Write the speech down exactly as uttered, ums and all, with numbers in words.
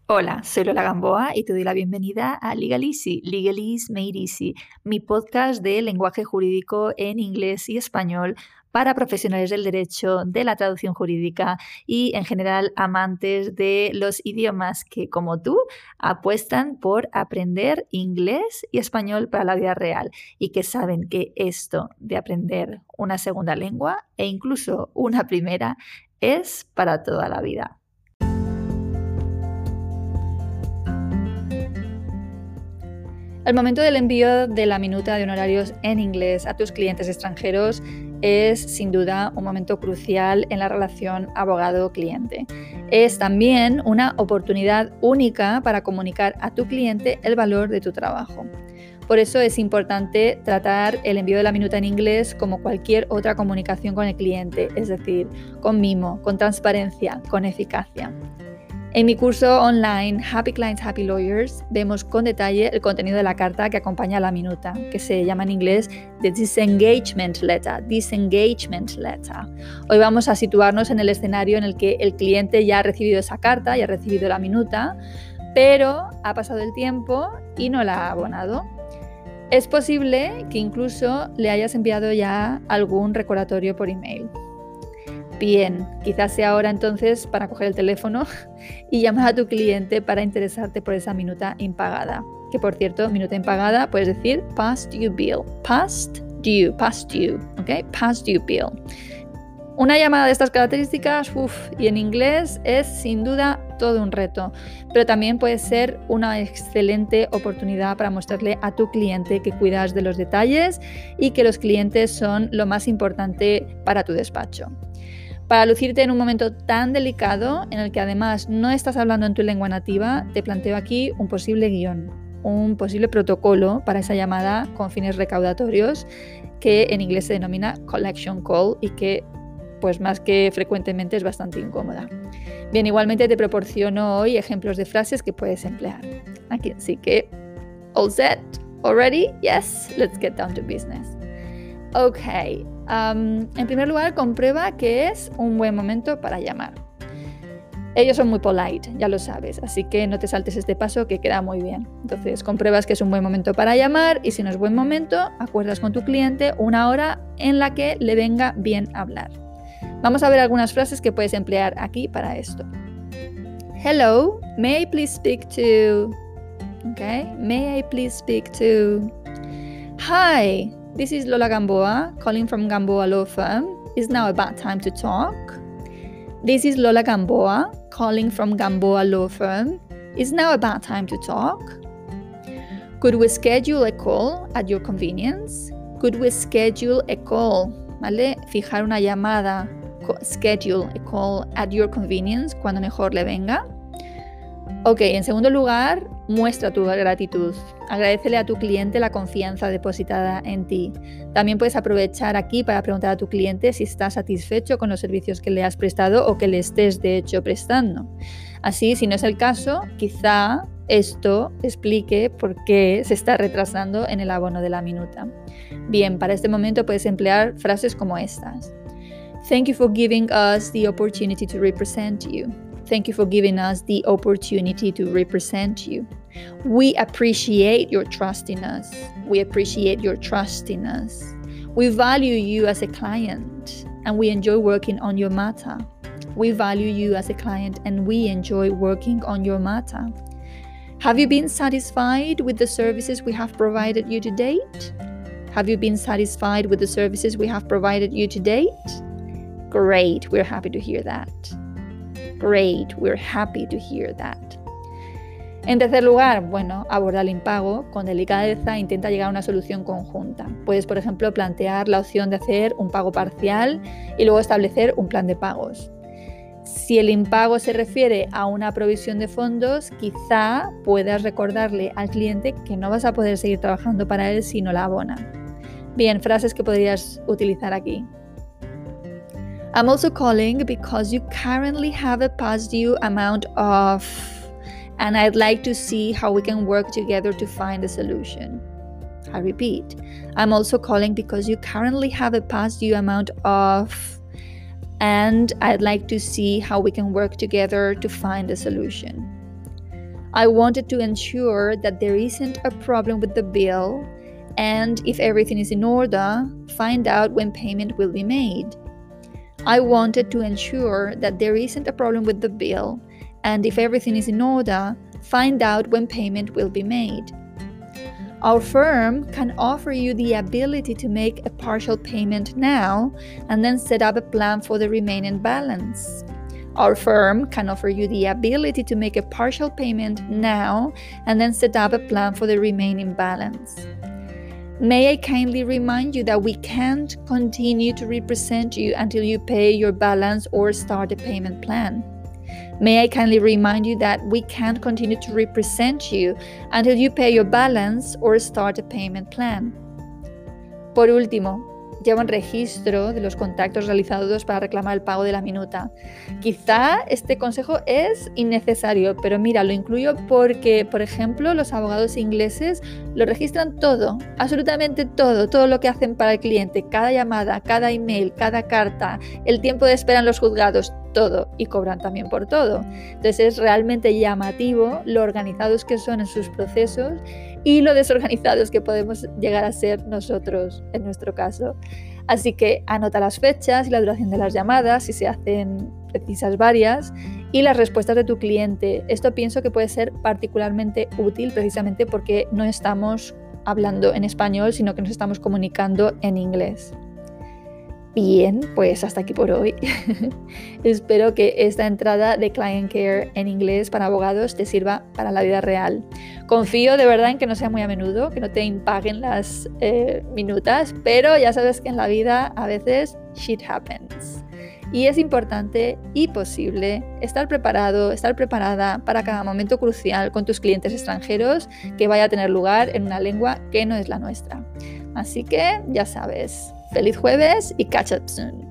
Hola, soy Lola Gamboa y te doy la bienvenida a Legal Easy, Legal Is Made Easy, mi podcast de lenguaje jurídico en inglés y español para profesionales del derecho, de la traducción jurídica y en general amantes de los idiomas que, como tú, apuestan por aprender inglés y español para la vida real y que saben que esto de aprender una segunda lengua e incluso una primera es para toda la vida. El momento del envío de la minuta de honorarios en inglés a tus clientes extranjeros es sin duda un momento crucial en la relación abogado-cliente. Es también una oportunidad única para comunicar a tu cliente el valor de tu trabajo. Por eso es importante tratar el envío de la minuta en inglés como cualquier otra comunicación con el cliente, es decir, con mimo, con transparencia, con eficacia. En mi curso online Happy Clients, Happy Lawyers vemos con detalle el contenido de la carta que acompaña a la minuta, que se llama en inglés The Disengagement Letter. Disengagement Letter. Hoy vamos a situarnos en el escenario en el que el cliente ya ha recibido esa carta, ya ha recibido la minuta, pero ha pasado el tiempo y no la ha abonado. Es posible que incluso le hayas enviado ya algún recordatorio por email. Bien, quizás sea ahora entonces para coger el teléfono y llamar a tu cliente para interesarte por esa minuta impagada. Que por cierto, minuta impagada puedes decir past due bill. Past due, past due, ¿ok? Past due bill. Una llamada de estas características, uff, y en inglés es sin duda todo un reto, pero también puede ser una excelente oportunidad para mostrarle a tu cliente que cuidas de los detalles y que los clientes son lo más importante para tu despacho. Para lucirte en un momento tan delicado, en el que además no estás hablando en tu lengua nativa, te planteo aquí un posible guión, un posible protocolo para esa llamada con fines recaudatorios, que en inglés se denomina collection call y que, pues más que frecuentemente, es bastante incómoda. Bien, igualmente te proporciono hoy ejemplos de frases que puedes emplear. Aquí, así que, all set, all ready? Yes, let's get down to business. Ok, um, en primer lugar comprueba que es un buen momento para llamar. Ellos son muy polite, ya lo sabes, así que no te saltes este paso que queda muy bien. Entonces compruebas que es un buen momento para llamar y si no es buen momento, acuerdas con tu cliente una hora en la que le venga bien hablar. Vamos a ver algunas frases que puedes emplear aquí para esto. Hello, may I please speak to... Okay, may I please speak to... Hi. This is Lola Gamboa, calling from Gamboa Law Firm. Is now a bad time to talk? This is Lola Gamboa, calling from Gamboa Law Firm. Is now a bad time to talk? Could we schedule a call at your convenience? Could we schedule a call? ¿Vale? Fijar una llamada. Schedule a call at your convenience, cuando mejor le venga. Ok, en segundo lugar, muestra tu gratitud. Agradécele a tu cliente la confianza depositada en ti. También puedes aprovechar aquí para preguntar a tu cliente si está satisfecho con los servicios que le has prestado o que le estés de hecho prestando. Así, si no es el caso, quizá esto explique por qué se está retrasando en el abono de la minuta. Bien, para este momento puedes emplear frases como estas. Thank you for giving us the opportunity to represent you. Thank you for giving us the opportunity to represent you. We appreciate your trust in us. We appreciate your trust in us. We value you as a client and we enjoy working on your matter. We value you as a client and we enjoy working on your matter. Have you been satisfied with the services we have provided you to date? Have you been satisfied with the services we have provided you to date? Great, we're happy to hear that. Great, we're happy to hear that. En tercer lugar, bueno, aborda el impago. Con delicadeza intenta llegar a una solución conjunta. Puedes, por ejemplo, plantear la opción de hacer un pago parcial y luego establecer un plan de pagos. Si el impago se refiere a una provisión de fondos, quizá puedas recordarle al cliente que no vas a poder seguir trabajando para él si no la abona. Bien, frases que podrías utilizar aquí. I'm also calling because you currently have a past due amount of, and I'd like to see how we can work together to find a solution. I repeat, I'm also calling because you currently have a past due amount of, and I'd like to see how we can work together to find a solution. I wanted to ensure that there isn't a problem with the bill, and if everything is in order, find out when payment will be made. I wanted to ensure that there isn't a problem with the bill, and if everything is in order, find out when payment will be made. Our firm can offer you the ability to make a partial payment now and then set up a plan for the remaining balance. Our firm can offer you the ability to make a partial payment now and then set up a plan for the remaining balance. May I kindly remind you that we can't continue to represent you until you pay your balance or start a payment plan. May I kindly remind you that we can't continue to represent you until you pay your balance or start a payment plan. Por último, lleva un registro de los contactos realizados para reclamar el pago de la minuta. Quizá este consejo es innecesario, pero mira, lo incluyo porque, por ejemplo, los abogados ingleses lo registran todo, absolutamente todo, todo lo que hacen para el cliente, cada llamada, cada email, cada carta, el tiempo de espera en los juzgados, todo, y cobran también por todo. Entonces es realmente llamativo lo organizados que son en sus procesos y lo desorganizados que podemos llegar a ser nosotros en nuestro caso. Así que anota las fechas y la duración de las llamadas, si se hacen precisas varias, y las respuestas de tu cliente. Esto pienso que puede ser particularmente útil precisamente porque no estamos hablando en español, sino que nos estamos comunicando en inglés. Bien, pues hasta aquí por hoy. Espero que esta entrada de Client Care en inglés para abogados te sirva para la vida real. Confío de verdad en que no sea muy a menudo, que no te impaguen las eh, minutas, pero ya sabes que en la vida a veces shit happens. Y es importante y posible estar preparado, estar preparada para cada momento crucial con tus clientes extranjeros que vaya a tener lugar en una lengua que no es la nuestra. Así que ya sabes. Feliz jueves y catch up soon.